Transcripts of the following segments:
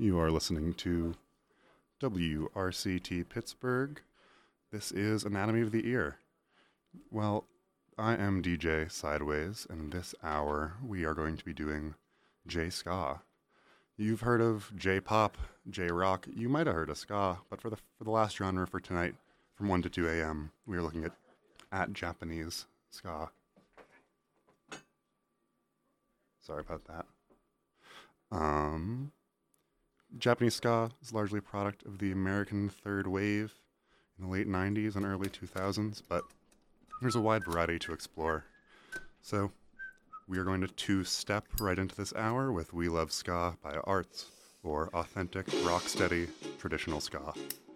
You are listening to WRCT Pittsburgh. This is Anatomy of the Ear. Well, I am DJ Sideways, and this hour we are going to be doing J-Ska. You've heard of J-Pop, J-Rock, you might have heard of Ska, but for the last genre for tonight, from 1 to 2 a.m., we are looking at Japanese Ska. Sorry about that. Japanese Ska is largely a product of the American Third Wave in the late 90s and early 2000s, but there's a wide variety to explore. So we are going to two-step right into this hour with We Love Ska by Arts, or authentic, rock-steady, traditional ska.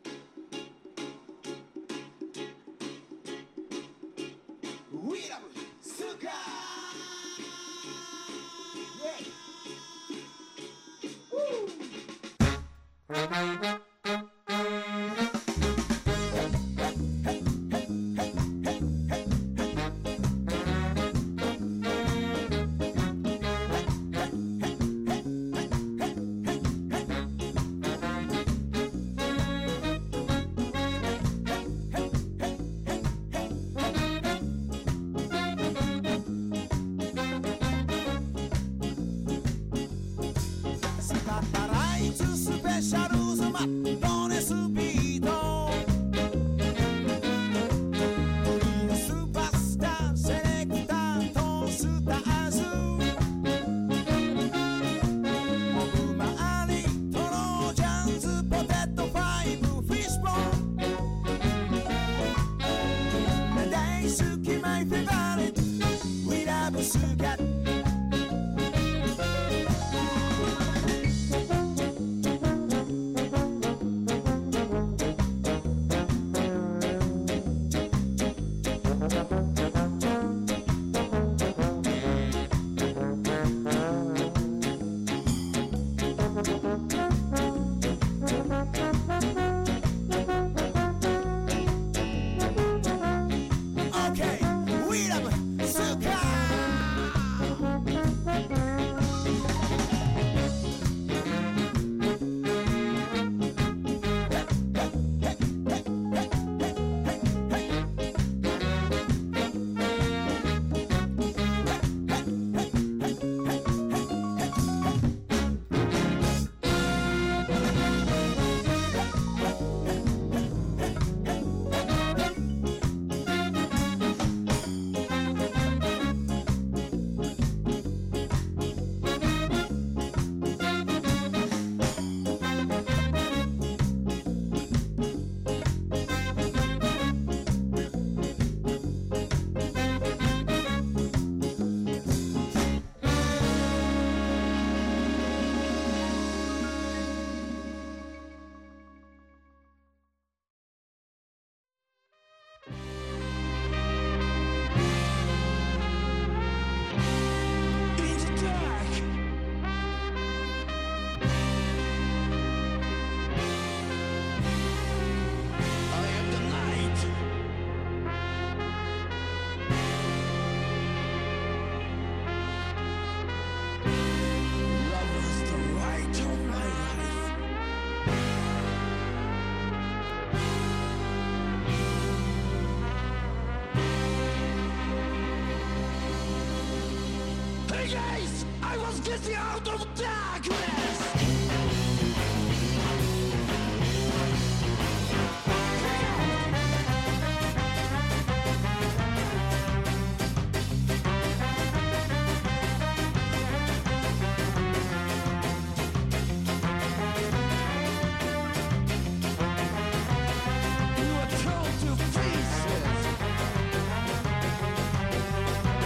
I was getting out of darkness!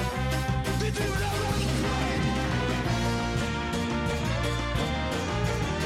Did you know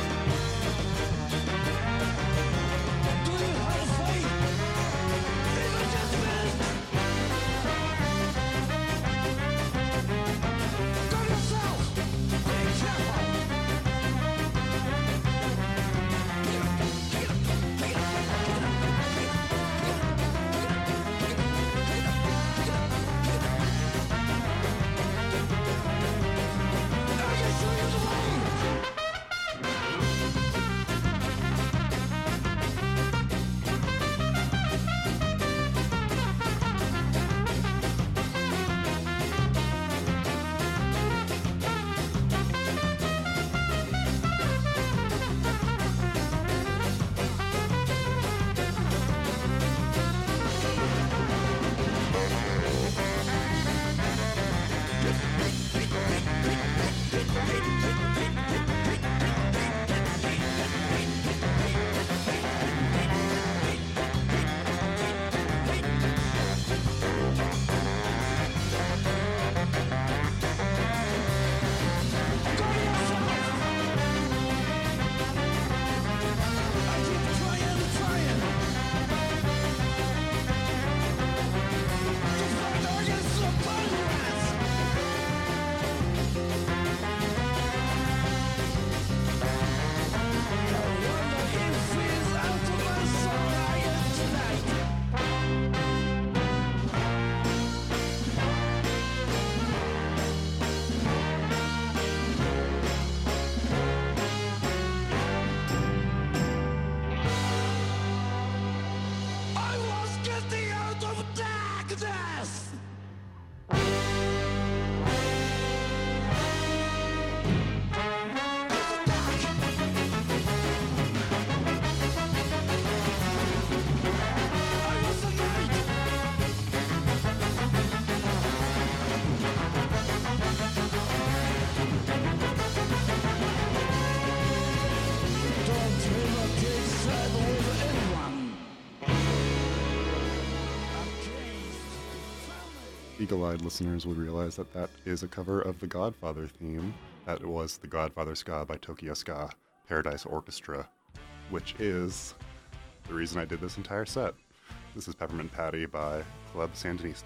eagle-eyed listeners would realize that that is a cover of the Godfather theme. That was the Godfather Ska by Tokyo Ska Paradise Orchestra, which is the reason I did this entire set. This is Peppermint Patty by Club Sandinista.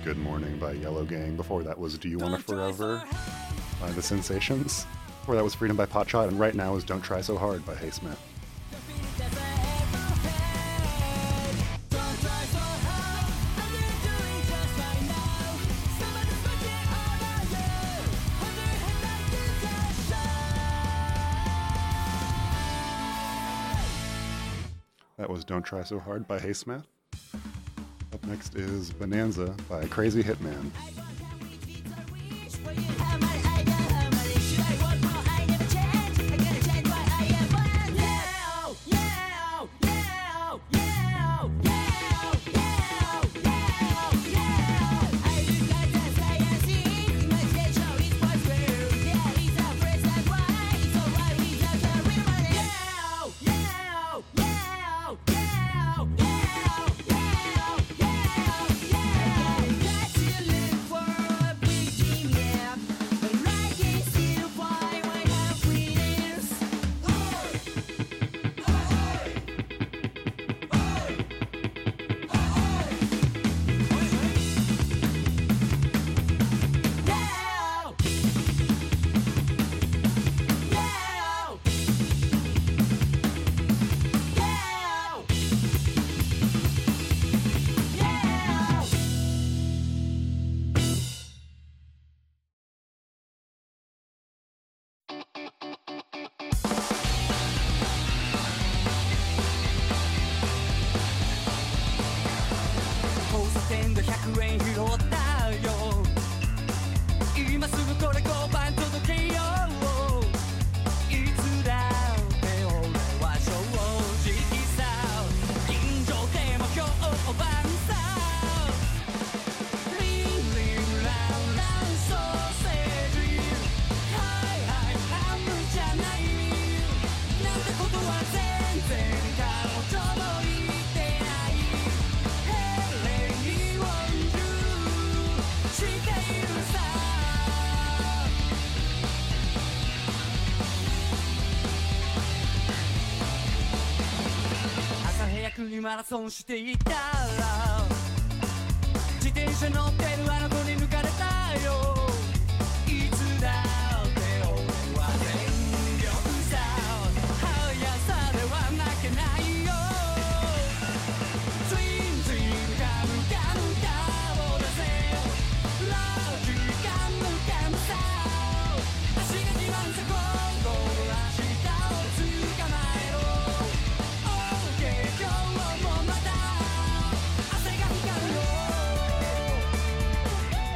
Good Morning by Yellow Gang. Before that was Do You Want It Forever by The Sensations. Before that was Freedom by Potshot, and right now is Don't Try So Hard by Hey Smith. That was Don't Try So Hard by Hey Smith. Up next is Bonanza by Crazy Hitman. マラソンしていたら自転車乗ってるあの子に抜かれたよいつだって俺は全力さ速さでは負けないよツインツインガムガムガを出せロジカムガムさ足が自慢さ今度明日を捕まえろ今日もまた汗が光るよ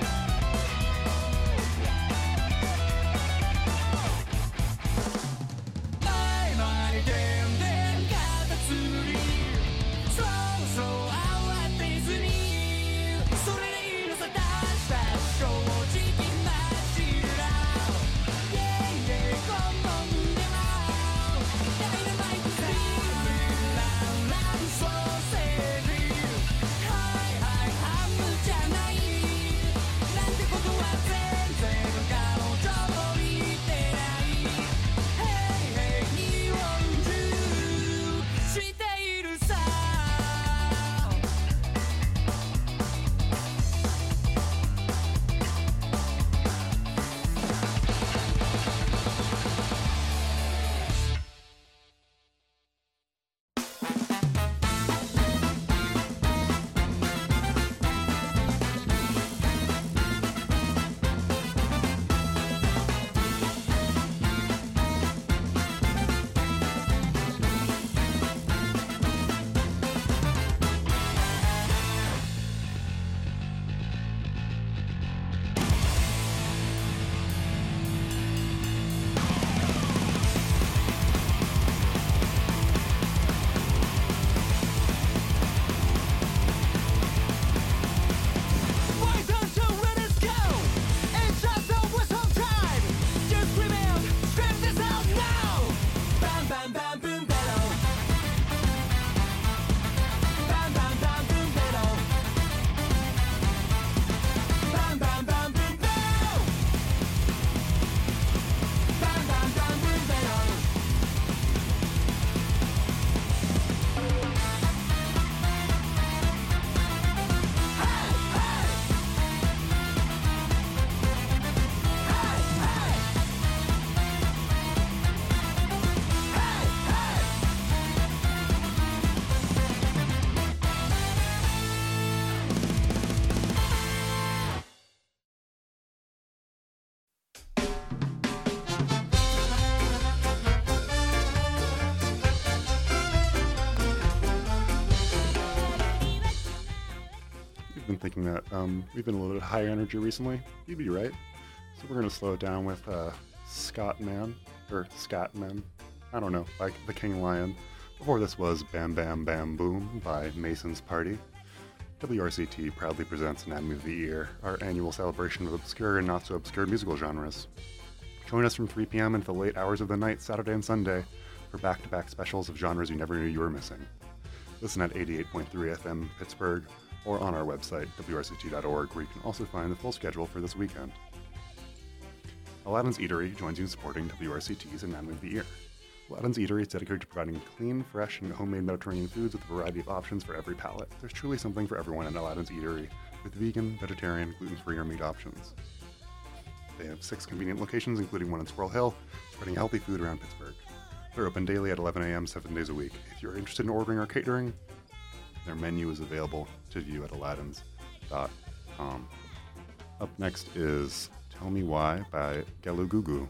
thinking that we've been a little bit higher energy recently. You'd be right. So we're going to slow it down with Scatman. I don't know, like the King Lion. Before this was Bam Bam Bam Boom by Mason's Party. WRCT proudly presents Anatomy of the Ear, our annual celebration of obscure and not so obscure musical genres. Join us from 3 p.m. into the late hours of the night, Saturday and Sunday, for back-to-back specials of genres you never knew you were missing. Listen at 88.3 FM Pittsburgh or on our website, wrct.org, where you can also find the full schedule for this weekend. Aladdin's Eatery joins you in supporting WRCT's Anatomy of the Ear. Aladdin's Eatery is dedicated to providing clean, fresh, and homemade Mediterranean foods with a variety of options for every palate. There's truly something for everyone at Aladdin's Eatery, with vegan, vegetarian, gluten-free, or meat options. They have 6 convenient locations, including one in Squirrel Hill, spreading healthy food around Pittsburgh. They're open daily at 11 a.m., 7 days a week. If you're interested in ordering or catering, their menu is available to view at aladdins.com. Up next is Tell Me Why by Galugugu.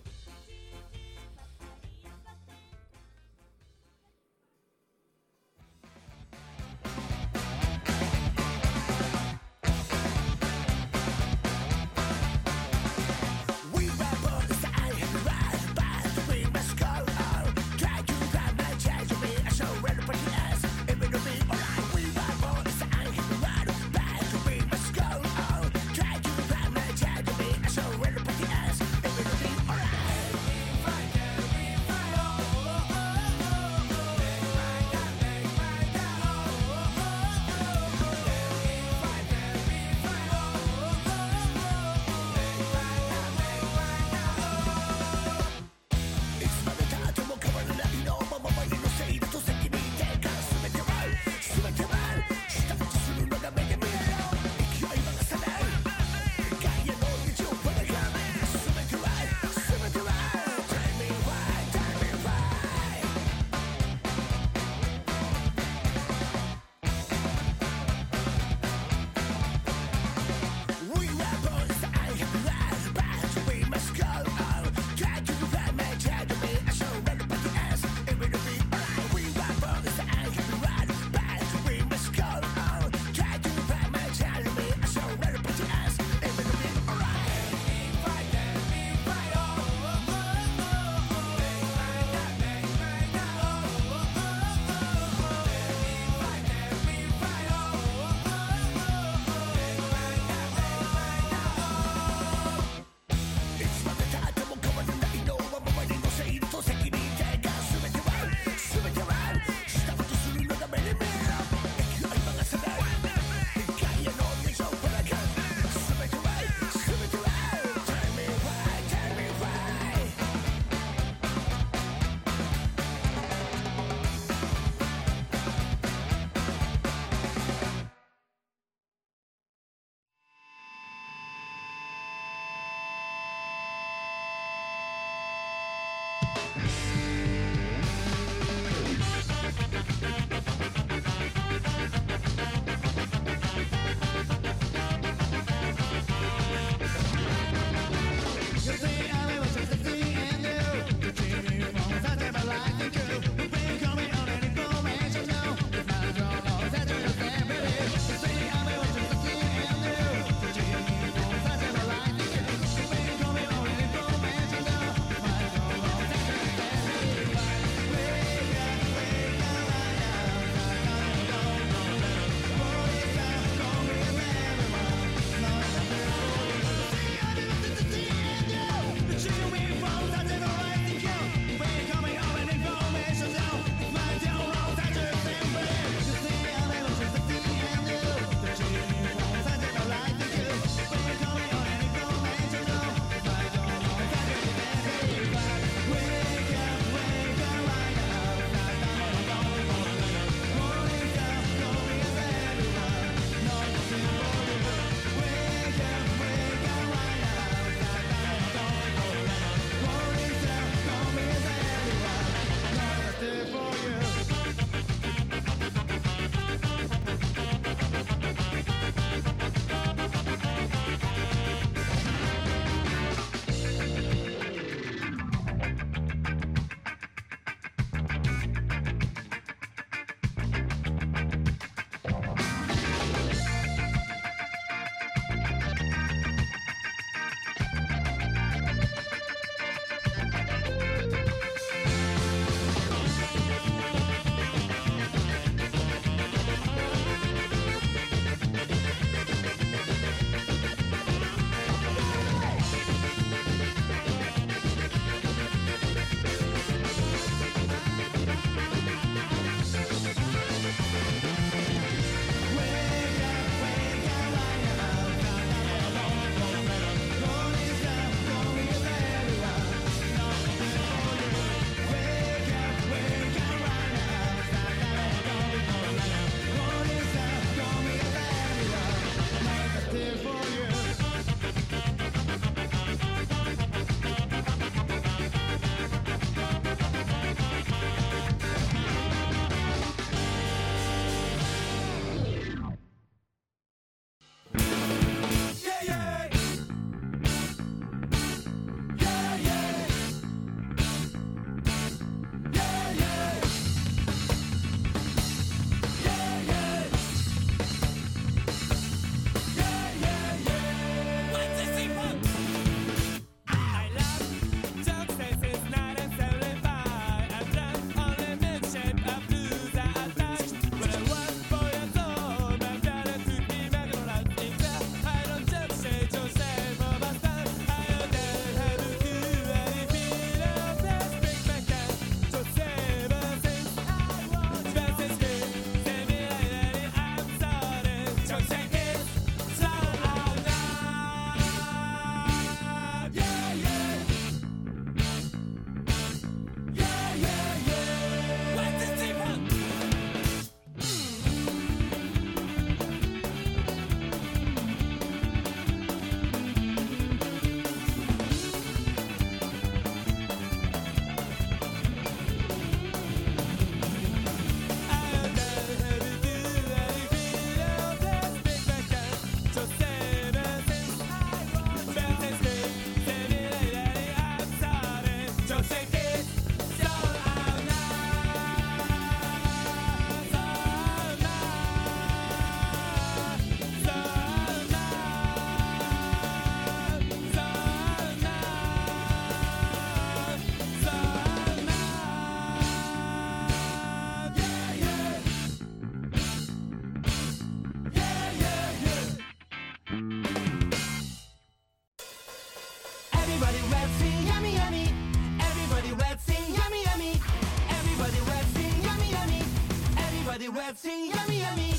Everybody let's sing yummy yummy. Everybody let's sing yummy yummy. Everybody let's sing yummy yummy. Everybody let's sing yummy yummy.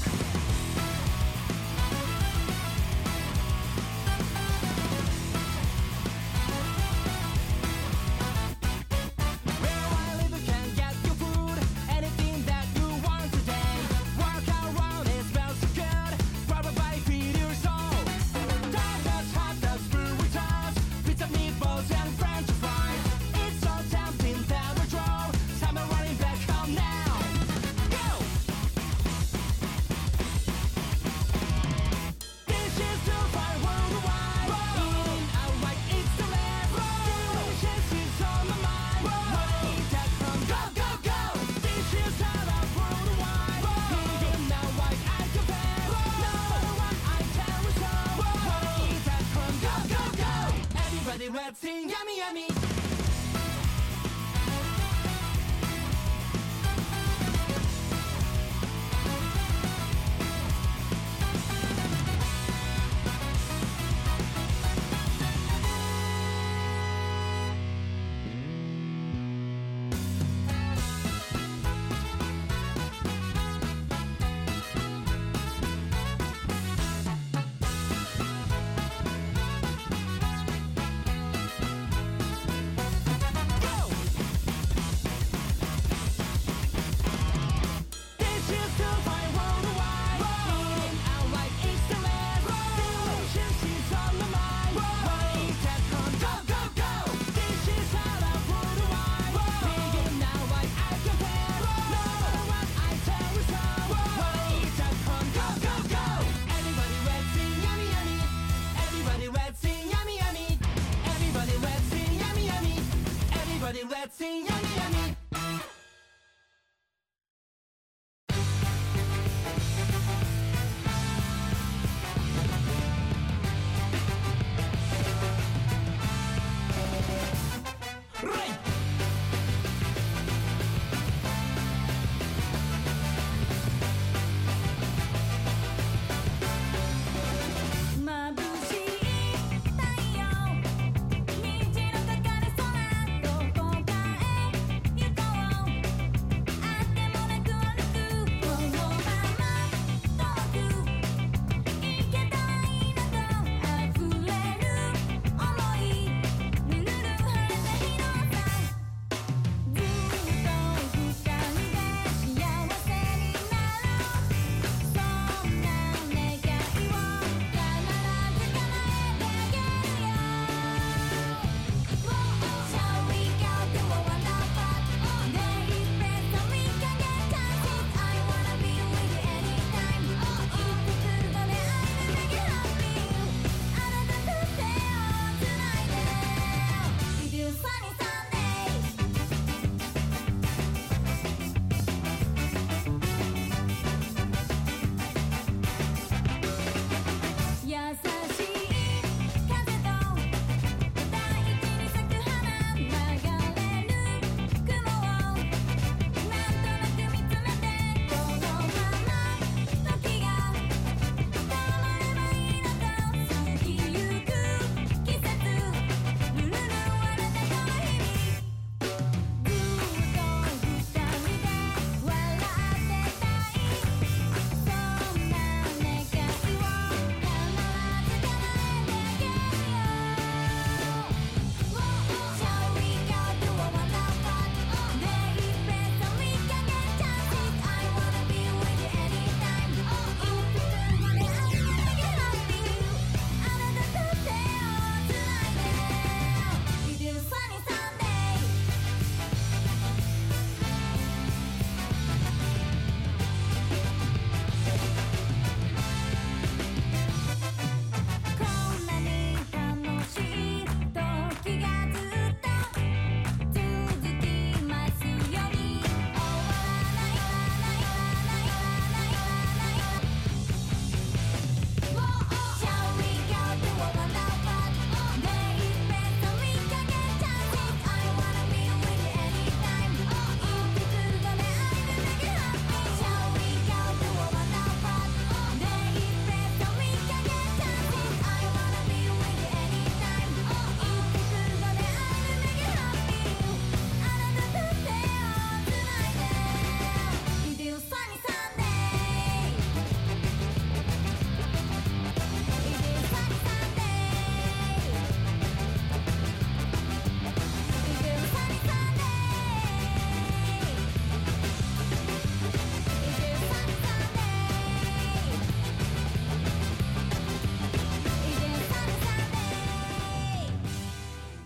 Where I live you can get your food, anything that you want today. Walk around, it smells so good. Grab a bite, feed your soul. Donuts, hot dogs, burritos, pizza, meatballs, and French fries. It's so tempting that we draw. Time I'm running back home now. Go! This is too far worldwide. Eating out like it's the last. Delicious is on my mind. Wait, that from go, go, go. This is all out worldwide. Eating out like I can pay. Number one, I tell you so. Wait, that from go, go, go. Everybody, let's sing yummy, yummy.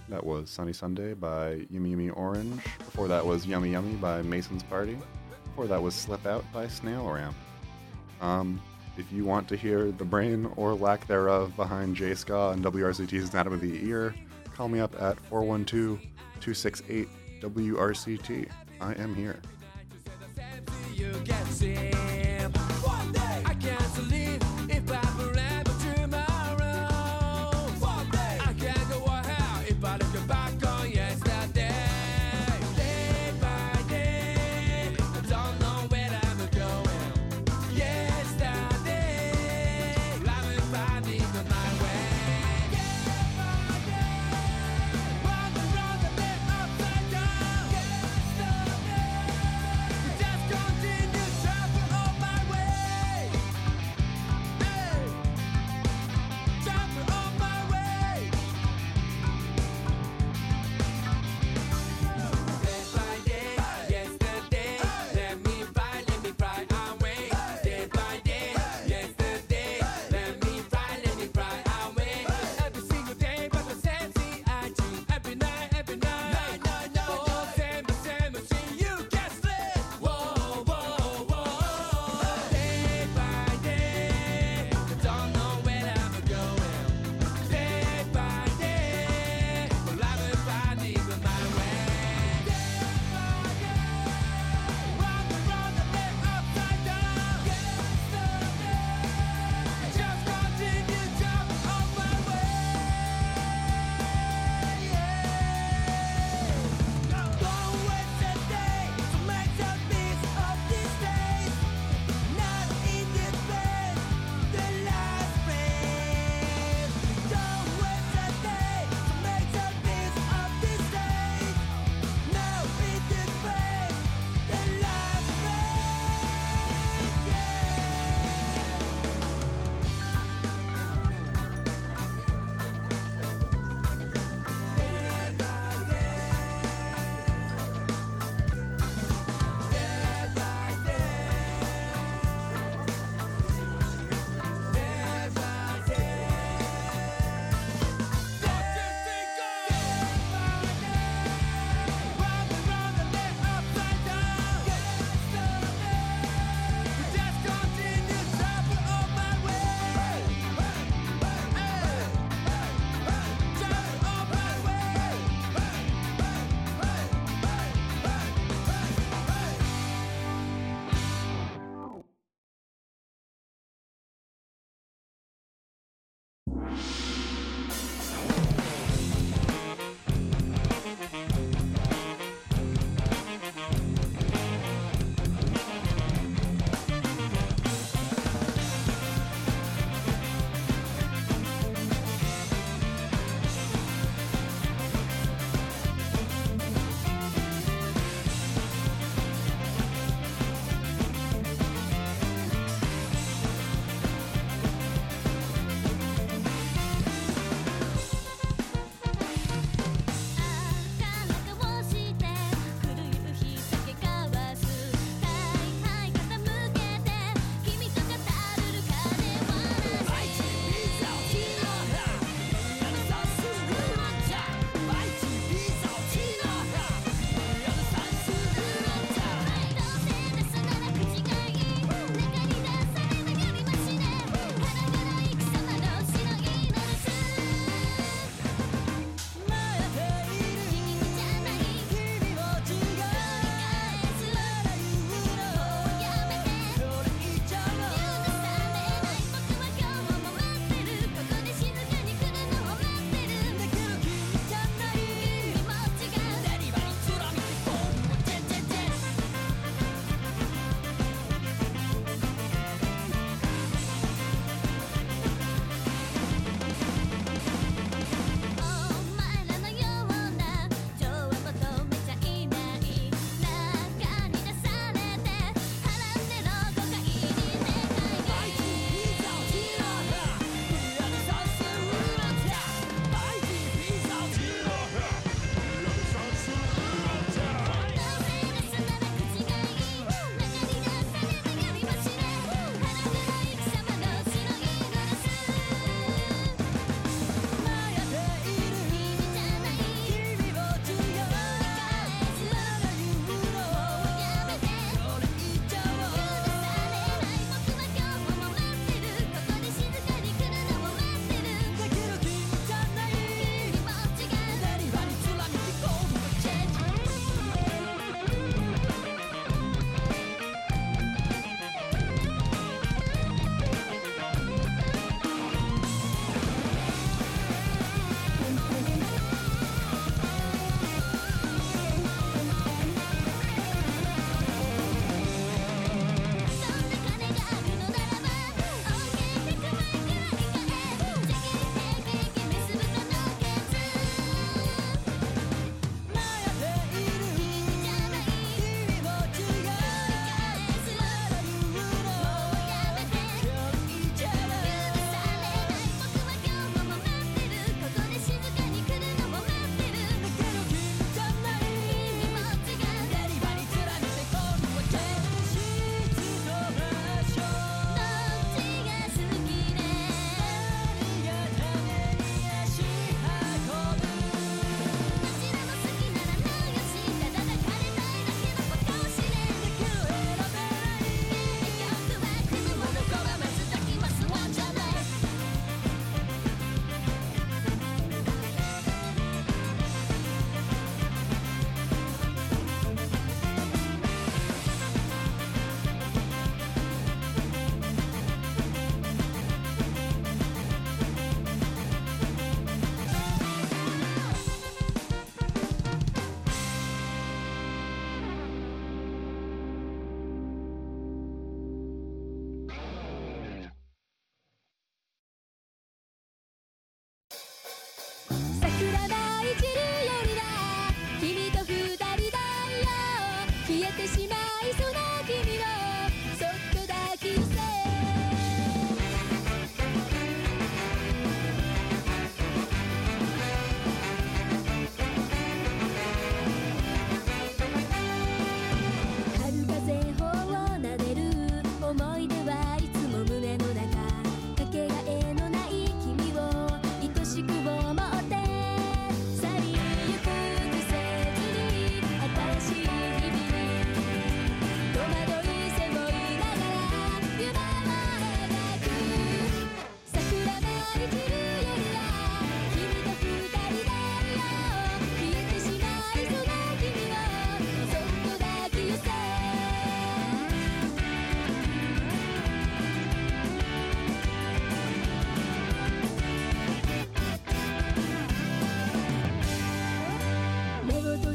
That was Sunny Sunday by Yummy Yummy Orange. Before that was Yummy Yummy by Mason's Party. Before that was Slip Out by Snail Ramp. If you want to hear the brain or lack thereof behind J-Ska and WRCT's Anatomy of the Ear, call me up at 412-268-WRCT. I am here. You get sick. One day I can't sleep if I forever tomorrow. One day I can't go out if I look back on yesterday. Day by day, I don't know where I'm going. Yesterday, I'm finding on my way. Day by day, round and round the day upside down. Yesterday. Just continue travel on my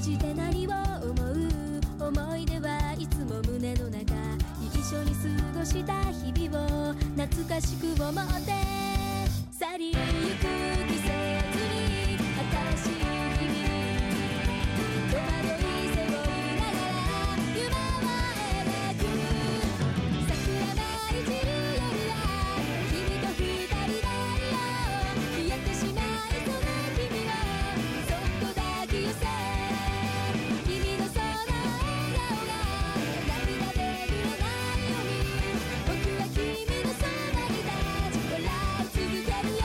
じて何を思う、思い出はいつも胸の中、一緒に過ごした日々を懐かしく思って去りゆく季節に新しい日々、戸惑い背負いながら夢は描く、桜がいじる夜は君と二人だよ、消えてしまいそうな君をそっと抱き寄せ、君のその笑顔が涙で濡れないように、僕は君のそばに立ち笑い続けるよ。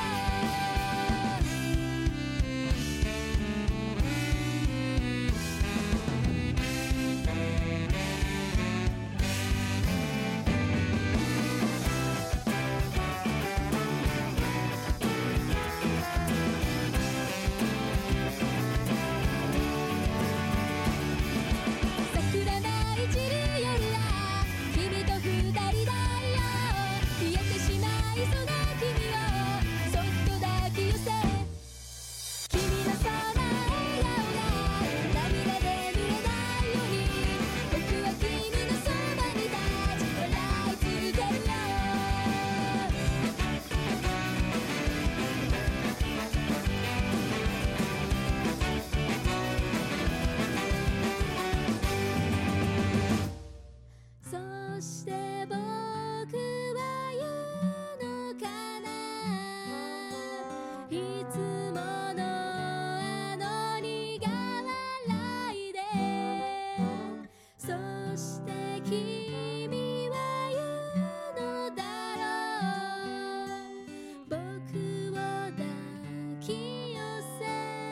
桜がいじる夜は君と二人だよ、消えてしまいそうな君をそっと抱き寄せ、君のその笑顔が涙で濡れないように、僕は君のそばに立ち笑い続けるよ。そして僕は言うのかな、いつものあの苦笑いで、そして君は言うのだろう、僕を抱き寄せ。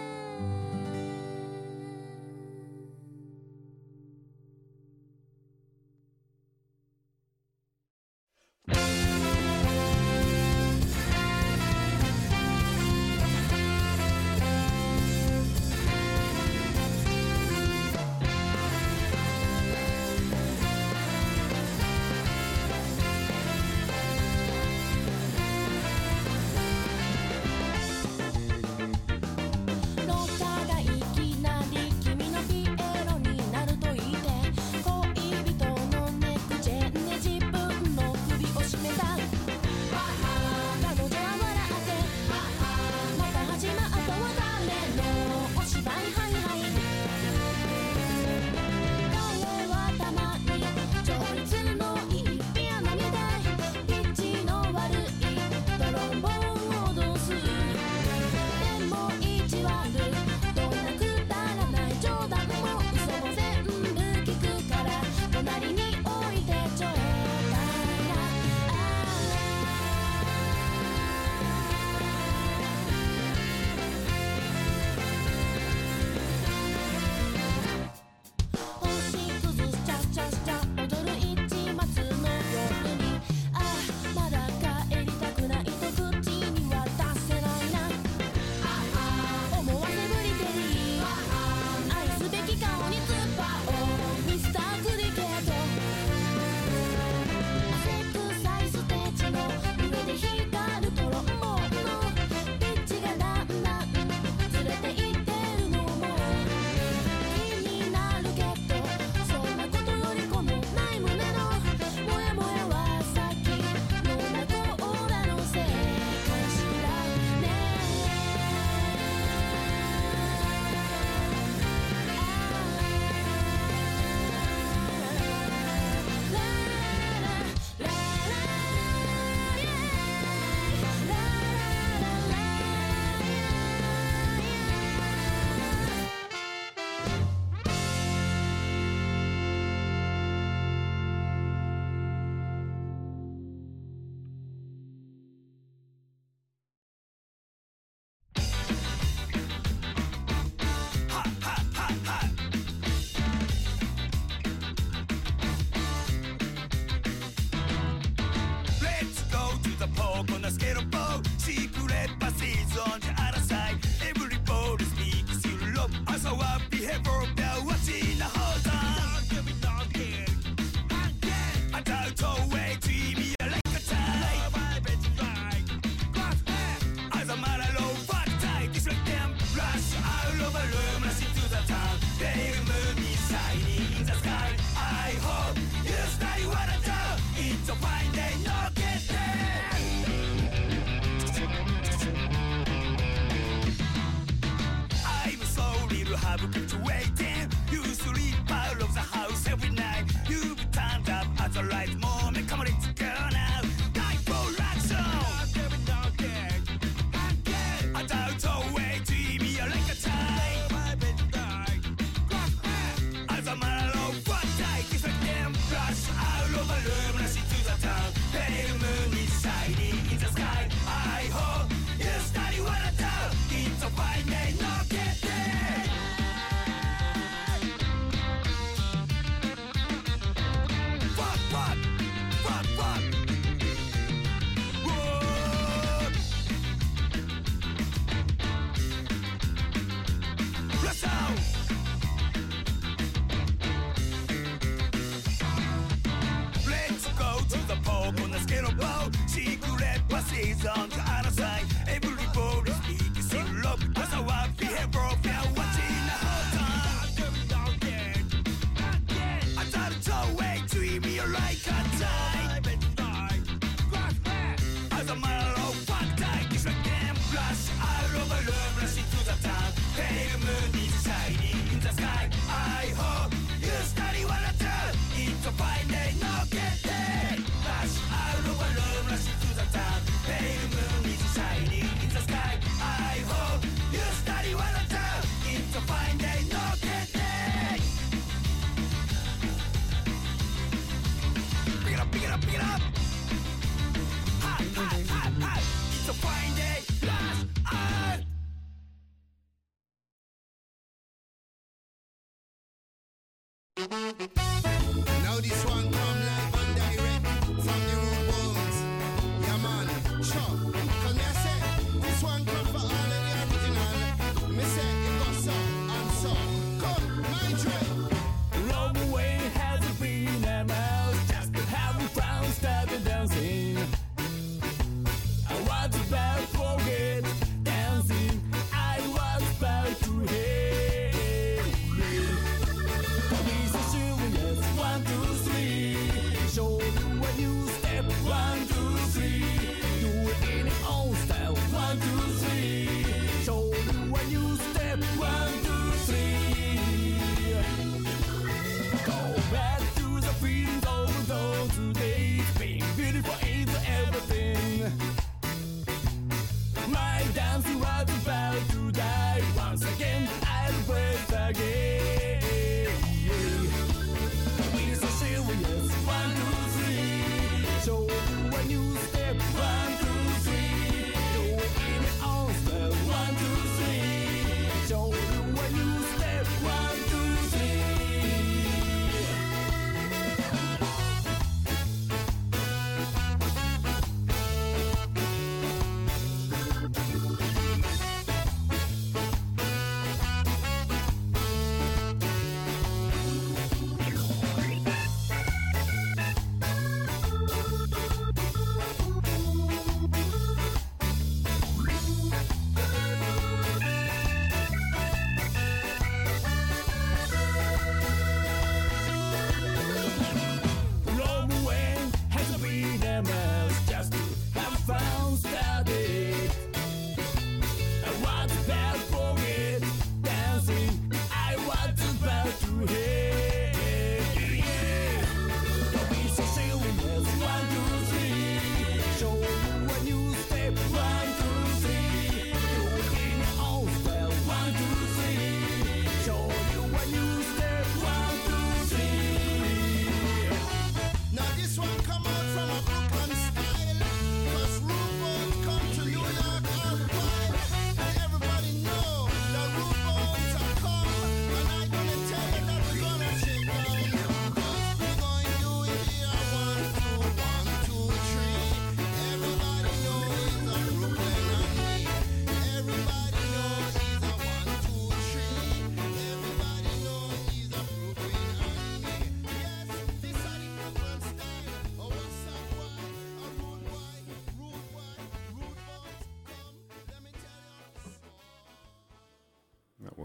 廊下がいきなり君のピエロになると言って、恋人のネクチェンで自分の首を絞めた。彼女は笑ってまた始まったわ誰のお芝居、はいはい。彼はたまに調律のいいピアノみたい、ピッチの悪いドロンボーンを踊す。でも意地悪、どんなくだらない冗談も嘘も全部聞くから、隣に置いてちょうだいな。星屑チャチャチャ踊る市松の夜に、ああまだ帰りたくないと口には出せないな。思わせぶりてり愛すべき顔にツッパをミスタークリケット、汗臭いステージの上で光るトロンボーンのピッチがだんだんずれていってるのも気になるけど、そんなことよりこのない胸のモヤモヤはさっきのナゴーラのせいかしらね。 Let's go to the park on a skateboard. Secret passes on the other side. Everybody speaks Europe. I saw a behavior they're watching the whole time. I doubt away to me like a child. As a man, I love fat tight. This like them rush out of a room, rush into the town. Pale moon is shining in the sky. I hope you study what I do. It's a fine day, no get there. I'm so little, have kept waiting. You sleep out of the house every night. You've turned up at the right moment. Come on, let's go now. Time for action. I doubt away to me like a time. As a matter of fact, I kiss like them. Rush out of a room, rush into the town. Pale moon is shining in the sky. I hope you study what I do. It's a fine day, no get there. Fuck, fuck, fuck, fuck. Whoa. Rush out. Let's go to the park on a skateboard. Secret passage on the other side. Everybody speaks in love. As I walk behavior, they're watching the whole time. I thought away to me like a time. As a matter of fact, I kiss like them. Rush out of a room, rush into the town. Pale moon is shining in the sky. I hope you study what I do. It's a fine day, no get there. Rush out of a room, rush into the town. Pale moon is shining in the sky. I hope you study what I do. It's a fine day, no get there. Pick it up, pick it up, pick it up. Hi, hi, hi, hi. It's a fine day, rush out. Now this one come live and direct from the Rude Bones. Yeah man, sure. Cause me I say, this one come for all of the original. Me say, it goes so and so. Come, my dread. Long way has it been a mouse, just to have the crowd started dancing. I was about to forget dancing. I was about to hate. Be so serious, 1, 2, 3. Show you a new step, 1, 2, 3. Do it in your own style, 1, 2, 3. Show you a new step, 1, 2, 3. Go back to the feelings of those days. Being beautiful is everything. My dancing was about to die. Once again, I'll break again. Be so serious, 1, 2, 3. Show you a new step, 1, 2, 3. Do it in your own style, 1, 2, 3. Show you a new step, 1, 2, 3.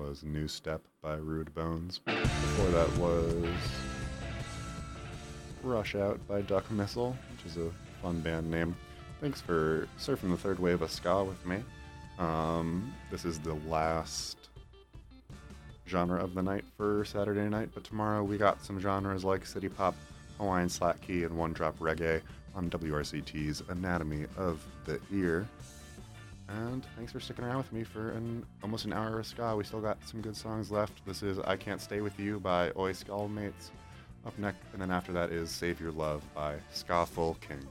was New Step by Rude Bones. Before that was Rush Out by Duck Missile, which is a fun band name. Thanks for surfing the third wave of ska with me. This is the last genre of the night for Saturday night, but tomorrow we got some genres like city pop, Hawaiian slack key, and one-drop reggae on WRCT's Anatomy of the Ear. And thanks for sticking around with me for almost an hour of ska. We still got some good songs left. This is I Can't Stay With You by Oi Skullmates up next, and then after that is Save Your Love by Ska Full King.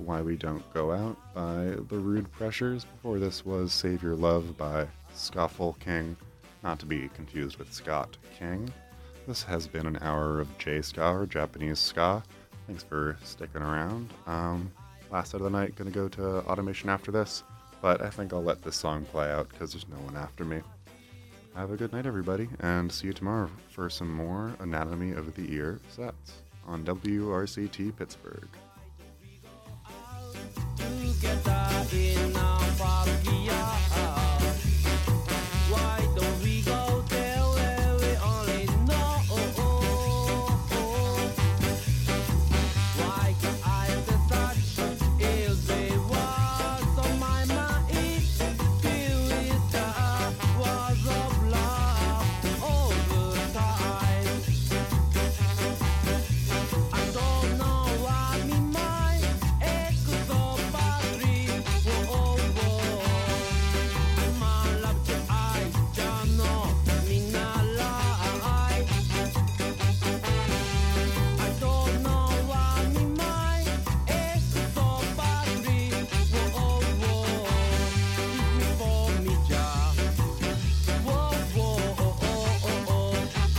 Why We Don't Go Out by The Rude Pressures. Before this was Save Your Love by Scoffle King, not to be confused with Scott King. This has been an hour of J-Ska, or Japanese ska. Thanks for sticking around. Last out of the night, gonna go to Automation after this, but I think I'll let this song play out because there's no one after me. Have a good night, everybody, and see you tomorrow for some more Anatomy of the Ear sets on WRCT Pittsburgh. Together in our backyard. Why don't we go there where we only know? Why can't I touch if they was on my mind? Feel it was of love all the time. I don't know why me mind echoes battery. Whoa, whoa. My love to I don't know me not lie. I don't know why me mind echoes battery. Whoa, whoa. Give me for me job. Whoa, whoa, oh, oh, oh.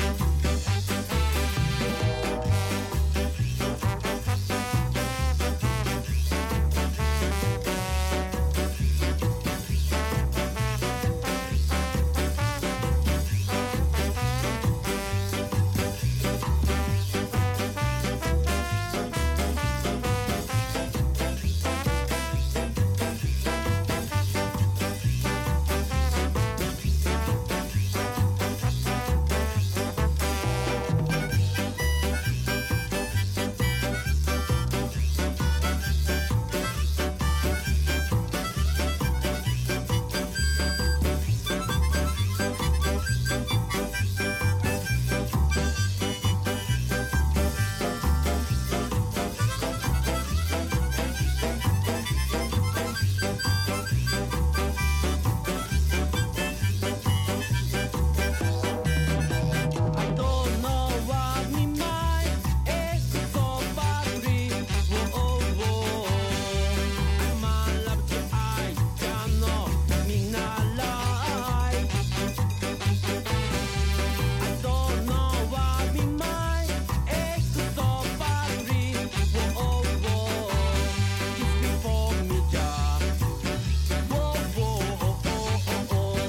I don't know why me mind echoes battery. Whoa, whoa. My love to I don't know me not lie. I don't know why me mind echoes battery. Whoa, whoa. It's before me job. Whoa, whoa, oh, oh, oh, oh.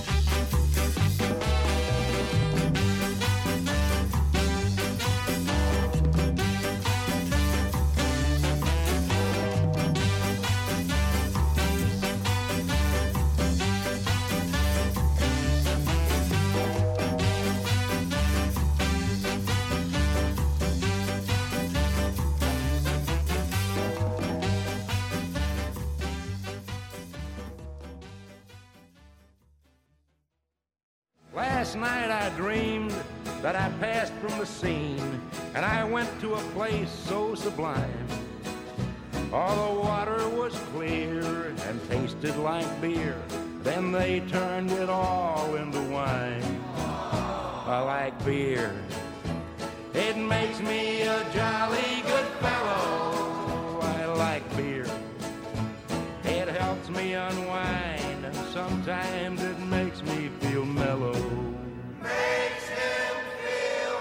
Last night I dreamed that I passed from the scene and I went to a place so sublime. All the water was clear and tasted like beer. Then they turned it all into wine. I like beer. It makes me a jolly good fellow. I like beer. It helps me unwind, and sometimes it makes me feel mellow. Makes him feel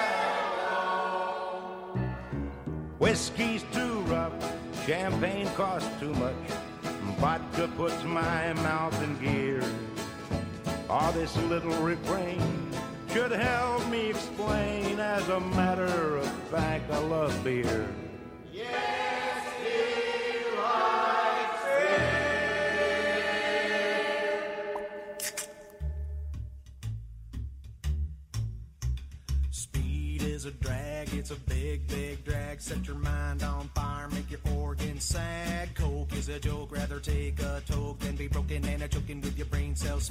mellow. Whiskey's too rough, champagne costs too much, vodka puts my mouth in gear. All this little refrain should help me explain. As a matter of fact, I love beer. Yes, he likes beer. Speed is a drag, it's a big, big drag. Set your mind on fire, make your organs sag. Coke is a joke, rather take a toke than be broken and a choking with your brain cells.